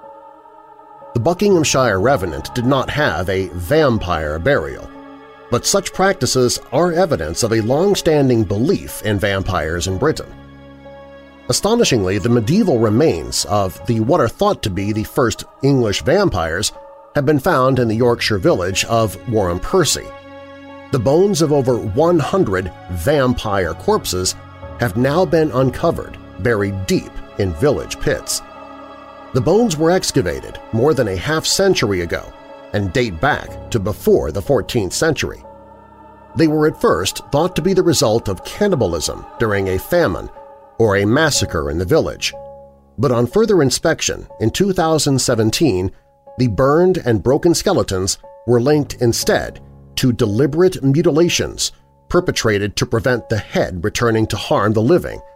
The Buckinghamshire Revenant did not have a vampire burial, but such practices are evidence of a long-standing belief in vampires in Britain. Astonishingly, the medieval remains of the what are thought to be the first English vampires have been found in the Yorkshire village of Warham Percy. The bones of over one hundred vampire corpses have now been uncovered, buried deep in village pits. The bones were excavated more than a half-century ago and date back to before the fourteenth century. They were at first thought to be the result of cannibalism during a famine or a massacre in the village, but on further inspection in two thousand seventeen, the burned and broken skeletons were linked instead to deliberate mutilations perpetrated to prevent the head returning to harm the living,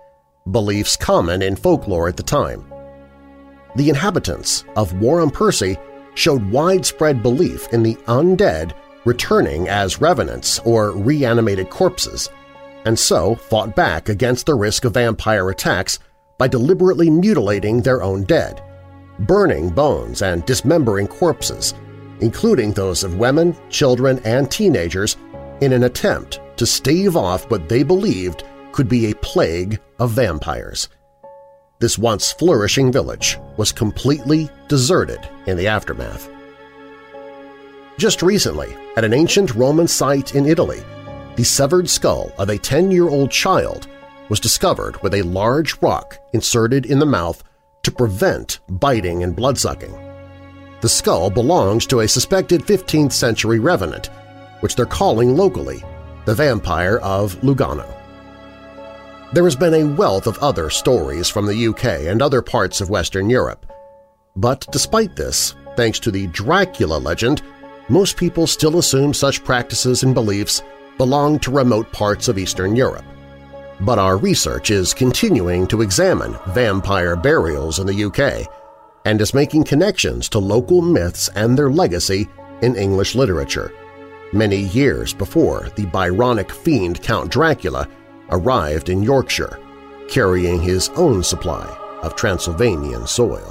beliefs common in folklore at the time. The inhabitants of Warren-Percy showed widespread belief in the undead returning as revenants or reanimated corpses, and so fought back against the risk of vampire attacks by deliberately mutilating their own dead, burning bones and dismembering corpses, including those of women, children, and teenagers, in an attempt to stave off what they believed could be a plague of vampires. This once flourishing village was completely deserted in the aftermath. Just recently, at an ancient Roman site in Italy, the severed skull of a ten-year-old child was discovered with a large rock inserted in the mouth to prevent biting and bloodsucking. The skull belongs to a suspected fifteenth century revenant, which they're calling locally the Vampire of Lugano. There has been a wealth of other stories from the U K and other parts of Western Europe. But despite this, thanks to the Dracula legend, most people still assume such practices and beliefs belong to remote parts of Eastern Europe. But our research is continuing to examine vampire burials in the U K and is making connections to local myths and their legacy in English literature, many years before the Byronic fiend Count Dracula arrived in Yorkshire, carrying his own supply of Transylvanian soil.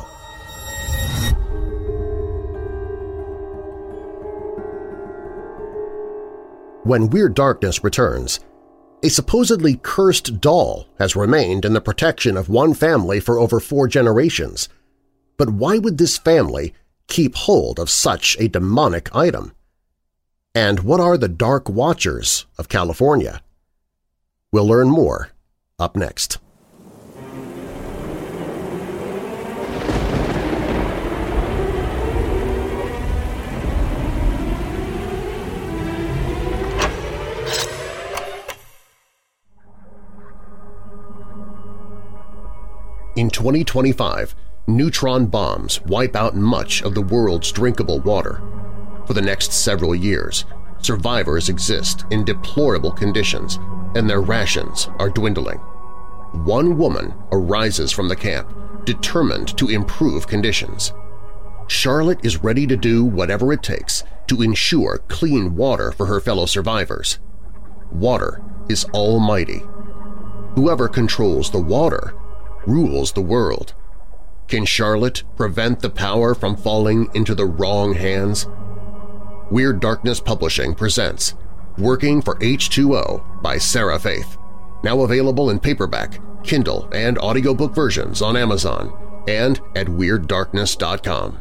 When Weird Darkness returns, a supposedly cursed doll has remained in the protection of one family for over four generations. But why would this family keep hold of such a demonic item? And what are the Dark Watchers of California? We'll learn more up next. In twenty twenty-five, neutron bombs wipe out much of the world's drinkable water. For the next several years, survivors exist in deplorable conditions and their rations are dwindling. One woman arises from the camp, determined to improve conditions. Charlotte is ready to do whatever it takes to ensure clean water for her fellow survivors. Water is almighty. Whoever controls the water rules the world. Can Charlotte prevent the power from falling into the wrong hands? Weird Darkness Publishing presents Working for H two O by Sarah Faith, now available in paperback, Kindle, and audiobook versions on Amazon and at Weird Darkness dot com.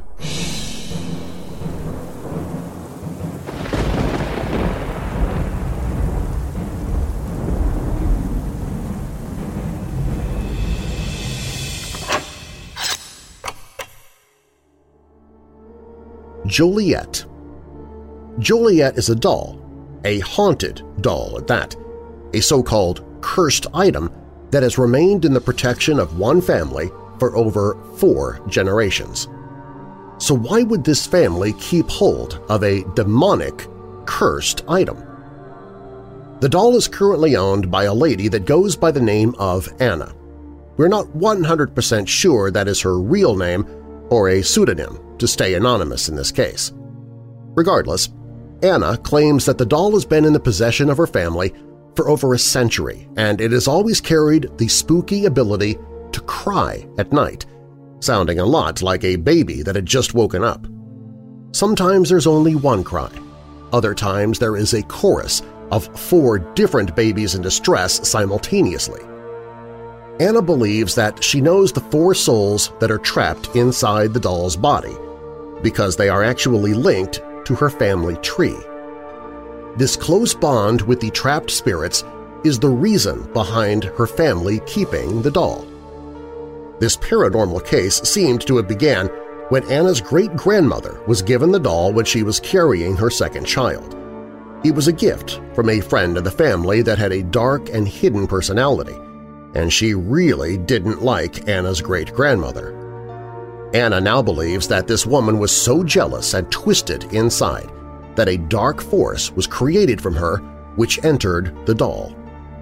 Joliet. Joliet is a doll, a haunted doll at that, a so-called cursed item that has remained in the protection of one family for over four generations. So why would this family keep hold of a demonic, cursed item? The doll is currently owned by a lady that goes by the name of Anna. We're not one hundred percent sure that is her real name or a pseudonym to stay anonymous in this case. Regardless, Anna claims that the doll has been in the possession of her family for over a century, and it has always carried the spooky ability to cry at night, sounding a lot like a baby that had just woken up. Sometimes there's only one cry. Other times there is a chorus of four different babies in distress simultaneously. Anna believes that she knows the four souls that are trapped inside the doll's body because they are actually linked to her family tree. This close bond with the trapped spirits is the reason behind her family keeping the doll. This paranormal case seemed to have began when Anna's great-grandmother was given the doll when she was carrying her second child. It was a gift from a friend of the family that had a dark and hidden personality, and she really didn't like Anna's great-grandmother. Anna now believes that this woman was so jealous and twisted inside that a dark force was created from her which entered the doll.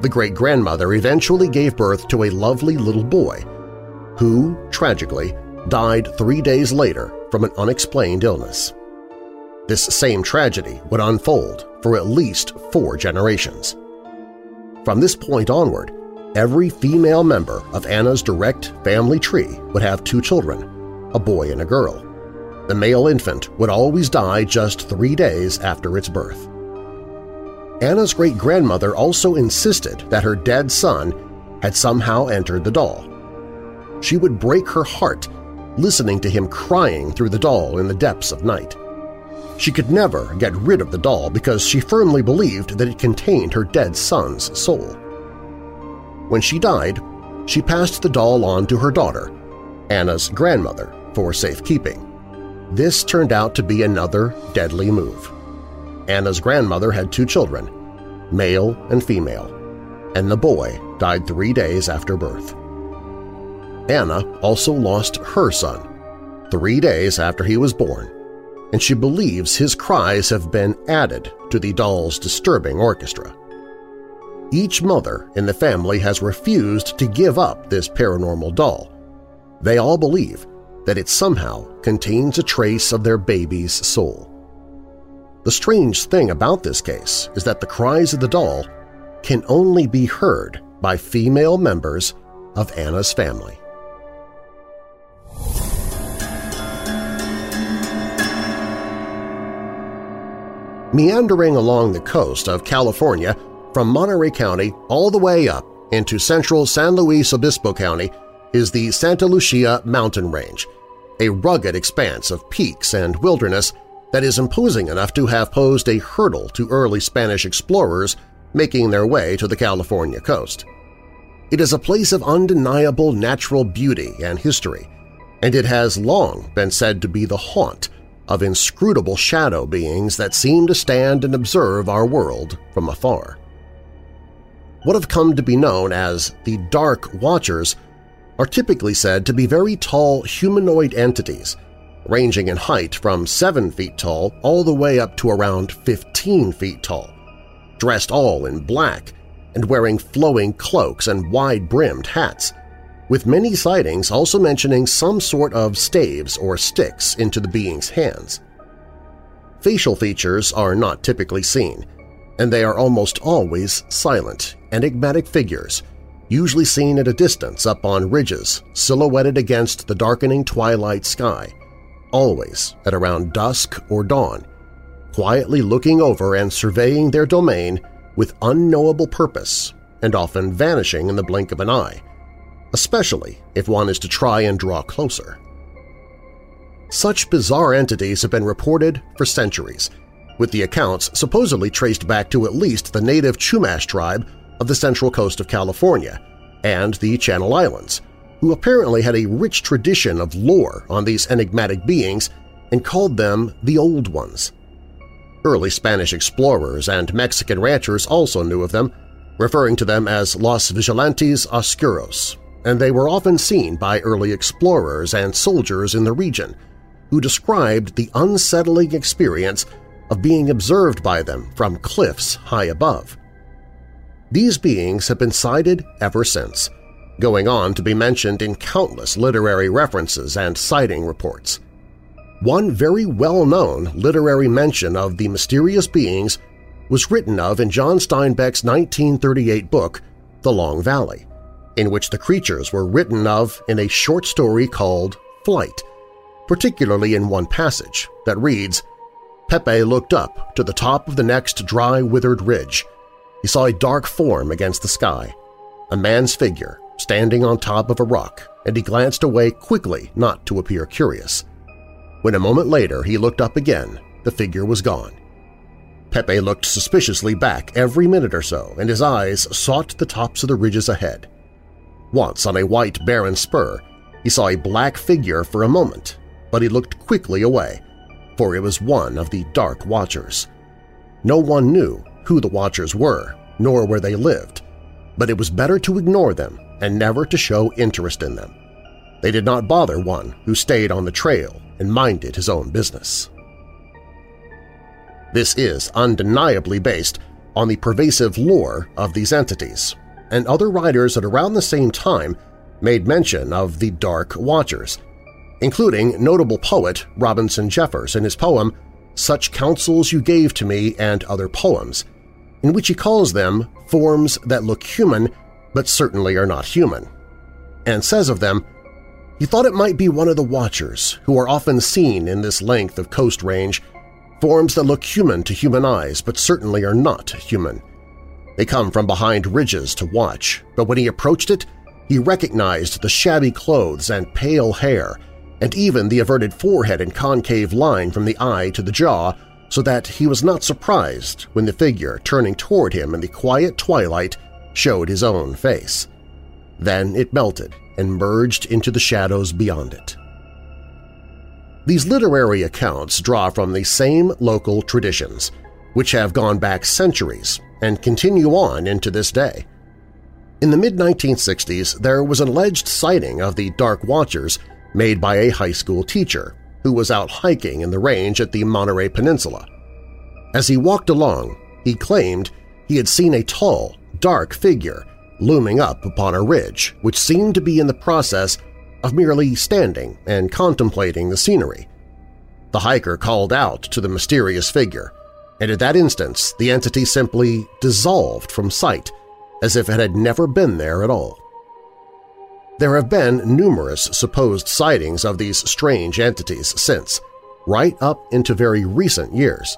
the great-grandmother eventually gave birth to a lovely little boy who, tragically, died three days later from an unexplained illness. This same tragedy would unfold for at least four generations. From this point onward, every female member of Anna's direct family tree would have two children, a boy and a girl. The male infant would always die just three days after its birth. Anna's great-grandmother also insisted that her dead son had somehow entered the doll. She would break her heart listening to him crying through the doll in the depths of night. She could never get rid of the doll because she firmly believed that it contained her dead son's soul. When she died, she passed the doll on to her daughter, Anna's grandmother, for safekeeping. This turned out to be another deadly move. Anna's grandmother had two children, male and female, and the boy died three days after birth. Anna also lost her son three days after he was born, and she believes his cries have been added to the doll's disturbing orchestra. Each mother in the family has refused to give up this paranormal doll. They all believe that it somehow contains a trace of their baby's soul. The strange thing about this case is that the cries of the doll can only be heard by female members of Anna's family. Meandering along the coast of California from Monterey County all the way up into central San Luis Obispo County is the Santa Lucia mountain range, a rugged expanse of peaks and wilderness that is imposing enough to have posed a hurdle to early Spanish explorers making their way to the California coast. It is a place of undeniable natural beauty and history, and it has long been said to be the haunt of inscrutable shadow beings that seem to stand and observe our world from afar. What have come to be known as the Dark Watchers are typically said to be very tall humanoid entities, ranging in height from seven feet tall all the way up to around fifteen feet tall, dressed all in black and wearing flowing cloaks and wide-brimmed hats, with many sightings also mentioning some sort of staves or sticks into the being's hands. Facial features are not typically seen, and they are almost always silent, enigmatic figures, usually seen at a distance up on ridges silhouetted against the darkening twilight sky, always at around dusk or dawn, quietly looking over and surveying their domain with unknowable purpose and often vanishing in the blink of an eye, especially if one is to try and draw closer. Such bizarre entities have been reported for centuries, with the accounts supposedly traced back to at least the native Chumash tribe of the central coast of California and the Channel Islands, who apparently had a rich tradition of lore on these enigmatic beings and called them the Old Ones. Early Spanish explorers and Mexican ranchers also knew of them, referring to them as Los Vigilantes Oscuros, and they were often seen by early explorers and soldiers in the region, who described the unsettling experience of being observed by them from cliffs high above. These beings have been sighted ever since, going on to be mentioned in countless literary references and sighting reports. One very well-known literary mention of the mysterious beings was written of in John Steinbeck's nineteen thirty-eight book, The Long Valley, in which the creatures were written of in a short story called Flight, particularly in one passage that reads, "Pepe looked up to the top of the next dry, withered ridge. He saw a dark form against the sky, a man's figure standing on top of a rock, and he glanced away quickly not to appear curious. When a moment later he looked up again, the figure was gone. Pepe looked suspiciously back every minute or so, and his eyes sought the tops of the ridges ahead. Once on a white barren spur, he saw a black figure for a moment, but he looked quickly away, for it was one of the Dark Watchers. No one knew who the Watchers were, nor where they lived, but it was better to ignore them and never to show interest in them. They did not bother one who stayed on the trail and minded his own business." This is undeniably based on the pervasive lore of these entities, and other writers at around the same time made mention of the Dark Watchers, including notable poet Robinson Jeffers in his poem Such Counsels You Gave to Me and Other Poems, in which he calls them forms that look human but certainly are not human, and says of them, "He thought it might be one of the Watchers who are often seen in this length of coast range, forms that look human to human eyes but certainly are not human. They come from behind ridges to watch, but when he approached it, he recognized the shabby clothes and pale hair, and even the averted forehead and concave line from the eye to the jaw, so that he was not surprised when the figure turning toward him in the quiet twilight showed his own face. Then it melted and merged into the shadows beyond it." These literary accounts draw from the same local traditions, which have gone back centuries and continue on into this day. In the mid nineteen sixties, there was an alleged sighting of the Dark Watchers made by a high school teacher who was out hiking in the range at the Monterey Peninsula. As he walked along, he claimed he had seen a tall, dark figure looming up upon a ridge which seemed to be in the process of merely standing and contemplating the scenery. The hiker called out to the mysterious figure, and at that instant the entity simply dissolved from sight as if it had never been there at all. There have been numerous supposed sightings of these strange entities since, right up into very recent years.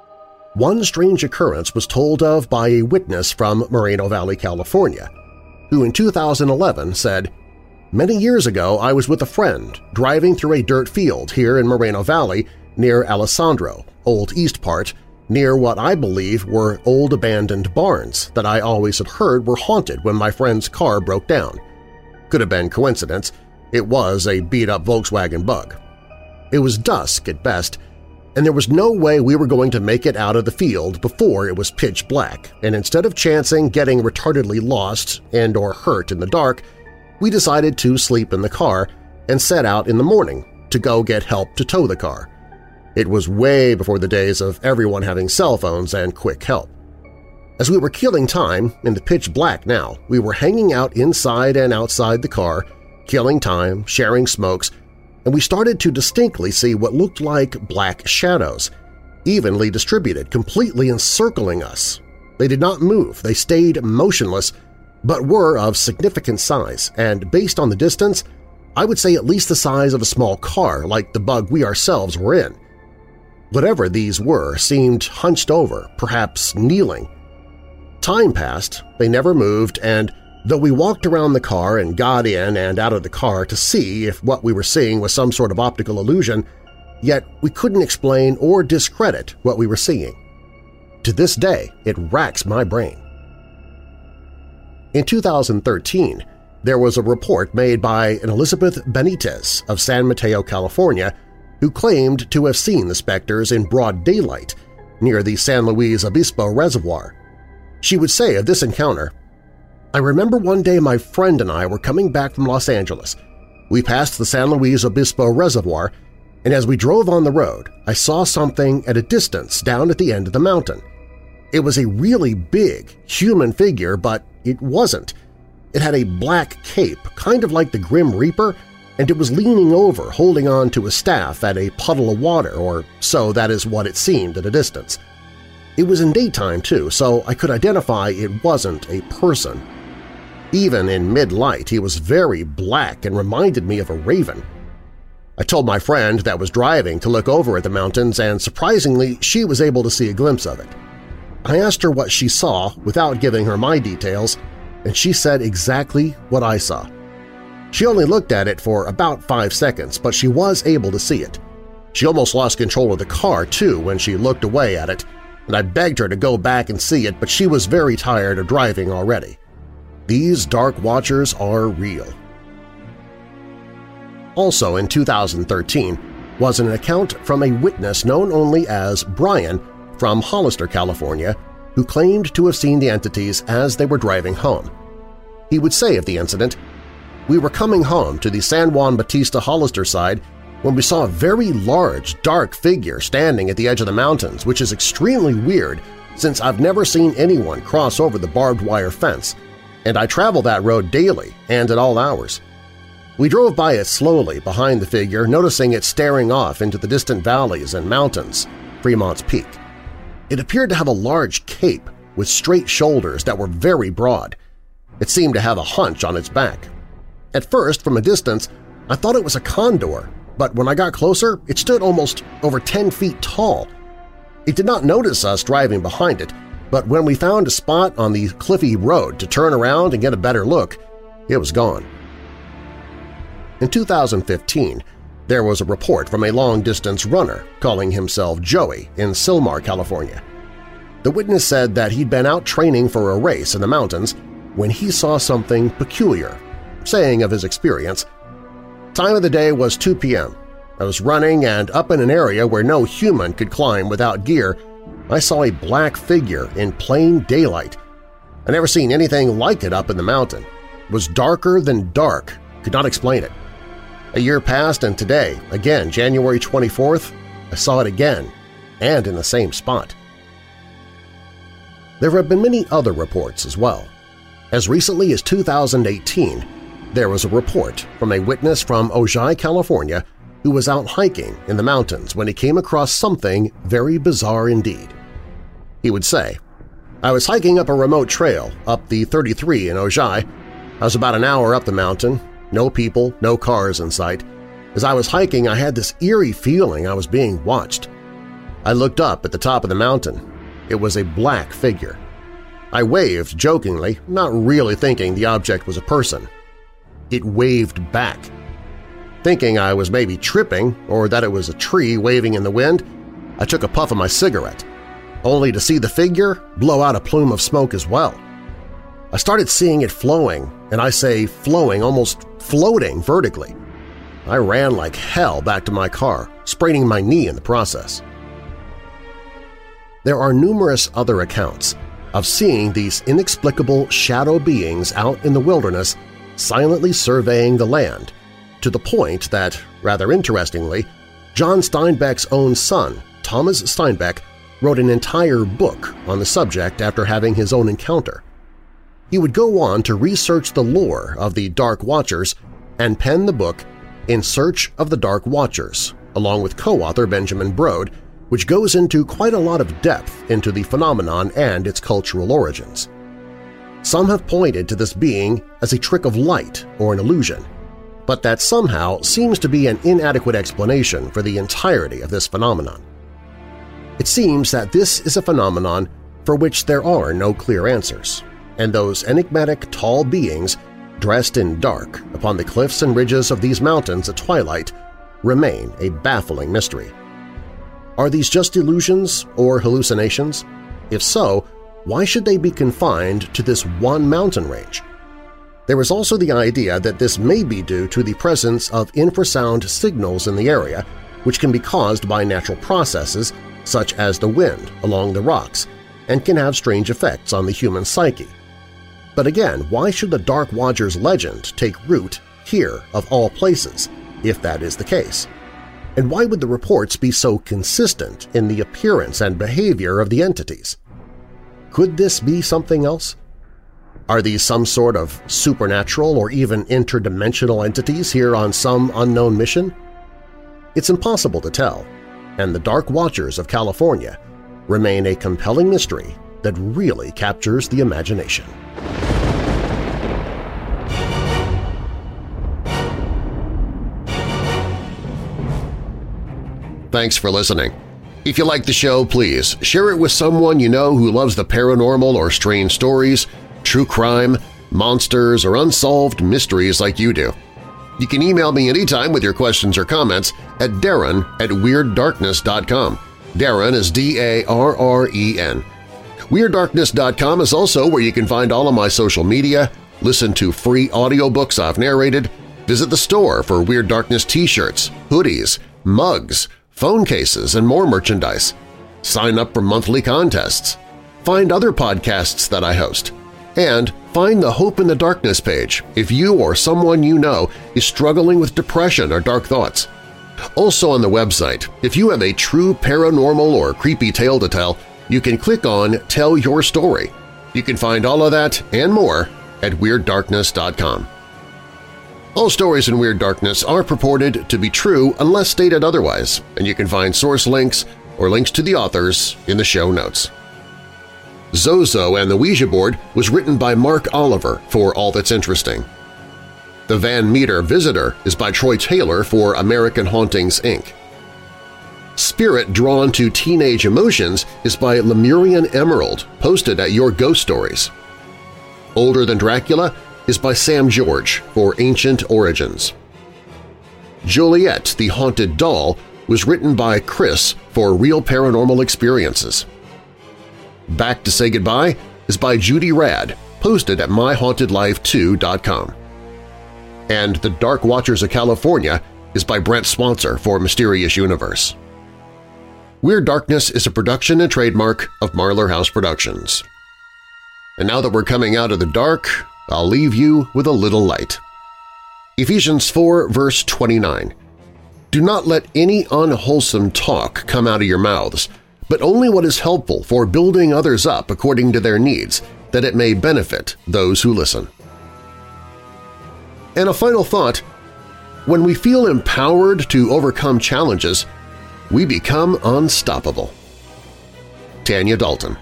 One strange occurrence was told of by a witness from Moreno Valley, California, who in two thousand eleven said, "Many years ago I was with a friend driving through a dirt field here in Moreno Valley near Alessandro, Old East Part, near what I believe were old abandoned barns that I always had heard were haunted when my friend's car broke down. Could have been coincidence. It was a beat-up Volkswagen Bug. It was dusk at best, and there was no way we were going to make it out of the field before it was pitch black, and instead of chancing getting retardedly lost and or hurt in the dark, we decided to sleep in the car and set out in the morning to go get help to tow the car. It was way before the days of everyone having cell phones and quick help. As we were killing time in the pitch black now, we were hanging out inside and outside the car, killing time, sharing smokes, and we started to distinctly see what looked like black shadows, evenly distributed, completely encircling us. They did not move, they stayed motionless, but were of significant size, and based on the distance, I would say at least the size of a small car like the Bug we ourselves were in. Whatever these were seemed hunched over, perhaps kneeling. Time passed, they never moved, and though we walked around the car and got in and out of the car to see if what we were seeing was some sort of optical illusion, yet we couldn't explain or discredit what we were seeing. To this day, it racks my brain. In two thousand thirteen, there was a report made by an Elizabeth Benitez of San Mateo, California, who claimed to have seen the specters in broad daylight near the San Luis Obispo Reservoir. She would say of this encounter, "I remember one day my friend and I were coming back from Los Angeles. We passed the San Luis Obispo Reservoir, and as we drove on the road, I saw something at a distance down at the end of the mountain. It was a really big, human figure, but it wasn't. It had a black cape, kind of like the Grim Reaper, and it was leaning over, holding on to a staff at a puddle of water, or so that is what it seemed at a distance. It was in daytime, too, so I could identify it wasn't a person. Even in mid-light, he was very black and reminded me of a raven. I told my friend that was driving to look over at the mountains, and surprisingly, she was able to see a glimpse of it. I asked her what she saw without giving her my details, and she said exactly what I saw. She only looked at it for about five seconds, but she was able to see it. She almost lost control of the car, too, when she looked away at it, and I begged her to go back and see it, but she was very tired of driving already. These Dark Watchers are real." Also in two thousand thirteen was an account from a witness known only as Brian from Hollister, California, who claimed to have seen the entities as they were driving home. He would say of the incident, "We were coming home to the San Juan Bautista Hollister side when we saw a very large, dark figure standing at the edge of the mountains, which is extremely weird since I've never seen anyone cross over the barbed wire fence, and I travel that road daily and at all hours. We drove by it slowly behind the figure, noticing it staring off into the distant valleys and mountains, Fremont's Peak. It appeared to have a large cape with straight shoulders that were very broad. It seemed to have a hunch on its back. At first, from a distance, I thought it was a condor, but when I got closer, it stood almost over ten feet tall. It did not notice us driving behind it, but when we found a spot on the cliffy road to turn around and get a better look, it was gone. In two thousand fifteen, there was a report from a long-distance runner calling himself Joey in Sylmar, California. The witness said that he'd been out training for a race in the mountains when he saw something peculiar, saying of his experience, "Time of the day was two p m I was running, and up in an area where no human could climb without gear, I saw a black figure in plain daylight. I never seen anything like it up in the mountain. It was darker than dark, could not explain it. A year passed, and today, again January twenty-fourth, I saw it again, and in the same spot." There have been many other reports as well. As recently as two thousand eighteen, there was a report from a witness from Ojai, California, who was out hiking in the mountains when he came across something very bizarre indeed. He would say, "I was hiking up a remote trail up the thirty-three in Ojai. I was about an hour up the mountain, no people, no cars in sight. As I was hiking, I had this eerie feeling I was being watched. I looked up at the top of the mountain. It was a black figure. I waved jokingly, not really thinking the object was a person. It waved back. Thinking I was maybe tripping or that it was a tree waving in the wind, I took a puff of my cigarette, only to see the figure blow out a plume of smoke as well. I started seeing it flowing, and I say flowing, almost floating vertically. I ran like hell back to my car, spraining my knee in the process." There are numerous other accounts of seeing these inexplicable shadow beings out in the wilderness silently surveying the land, to the point that, rather interestingly, John Steinbeck's own son, Thomas Steinbeck, wrote an entire book on the subject after having his own encounter. He would go on to research the lore of the Dark Watchers and pen the book In Search of the Dark Watchers, along with co-author Benjamin Brode, which goes into quite a lot of depth into the phenomenon and its cultural origins. Some have pointed to this being as a trick of light or an illusion, but that somehow seems to be an inadequate explanation for the entirety of this phenomenon. It seems that this is a phenomenon for which there are no clear answers, and those enigmatic tall beings dressed in dark upon the cliffs and ridges of these mountains at twilight remain a baffling mystery. Are these just illusions or hallucinations? If so, why should they be confined to this one mountain range? There is also the idea that this may be due to the presence of infrasound signals in the area, which can be caused by natural processes such as the wind along the rocks and can have strange effects on the human psyche. But again, why should the Dark Watchers legend take root here of all places, if that is the case? And why would the reports be so consistent in the appearance and behavior of the entities? Could this be something else? Are these some sort of supernatural or even interdimensional entities here on some unknown mission? It's impossible to tell, and the Dark Watchers of California remain a compelling mystery that really captures the imagination. Thanks for listening. If you like the show, please share it with someone you know who loves the paranormal or strange stories, true crime, monsters, or unsolved mysteries like you do. You can email me anytime with your questions or comments at Darren at Weird Darkness dot com. Darren is D A R R E N. Weird Darkness dot com is also where you can find all of my social media, listen to free audiobooks I've narrated, visit the store for Weird Darkness t-shirts, hoodies, mugs, phone cases, and more merchandise. Sign up for monthly contests. Find other podcasts that I host. And find the Hope in the Darkness page if you or someone you know is struggling with depression or dark thoughts. Also on the website, if you have a true paranormal or creepy tale to tell, you can click on Tell Your Story. You can find all of that and more at Weird Darkness dot com. All stories in Weird Darkness are purported to be true unless stated otherwise, and you can find source links or links to the authors in the show notes. Zozo and the Ouija Board was written by Mark Oliver for All That's Interesting. The Van Meter Visitor is by Troy Taylor for American Hauntings, Incorporated. Spirit Drawn to Teenage Emotions is by Lemurian Emerald, posted at Your Ghost Stories. Older Than Dracula is by Sam George for Ancient Origins. Juliet the Haunted Doll was written by Chris for Real Paranormal Experiences. Back to Say Goodbye is by Judy Rad, posted at my haunted life two dot com. And The Dark Watchers of California is by Brent Swanser for Mysterious Universe. Weird Darkness is a production and trademark of Marlar House Productions. And now that we're coming out of the dark, I'll leave you with a little light. Ephesians four verse twenty-nine. Do not let any unwholesome talk come out of your mouths, but only what is helpful for building others up according to their needs, that it may benefit those who listen. And a final thought, when we feel empowered to overcome challenges, we become unstoppable. Tanya Dalton.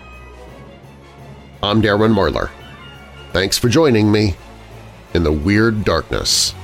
I'm Darren Marlar. Thanks for joining me in the Weird Darkness.